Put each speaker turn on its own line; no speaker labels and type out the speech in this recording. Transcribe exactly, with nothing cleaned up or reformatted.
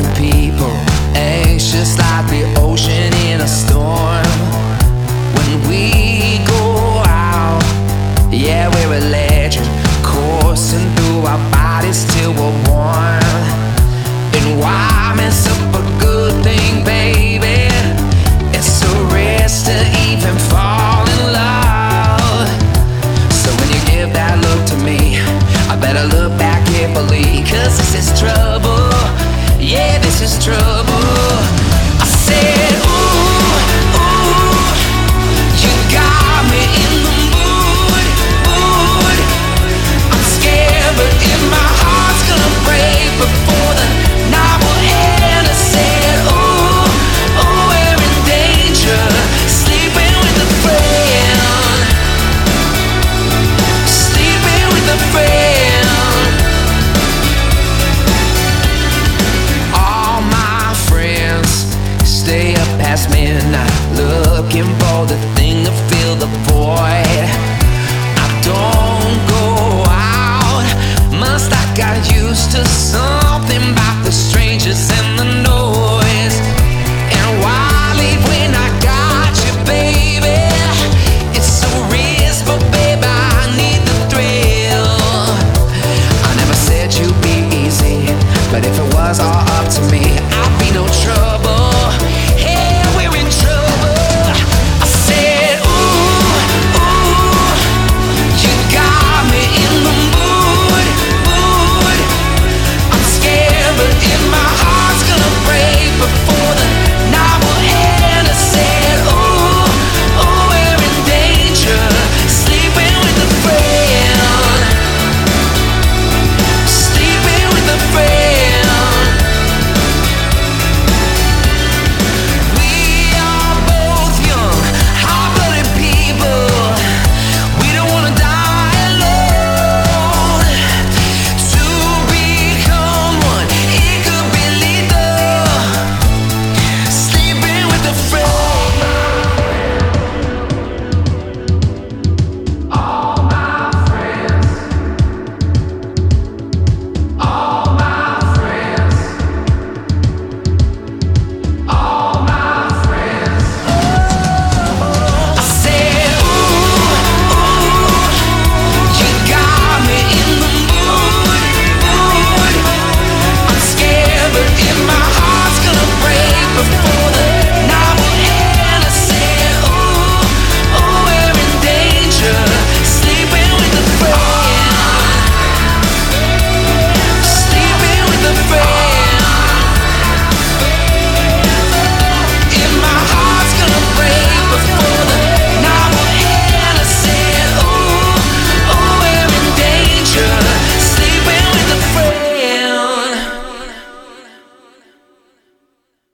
different people, anxious like the ocean in a storm. When we go out, yeah, we're electric, coursing through our bodies till we're warm. And why mess up a good thing, baby? It's a risk to even fall in love. So when you give that look to me, I better look back carefully, 'cause this is trouble. Yeah, this is trouble.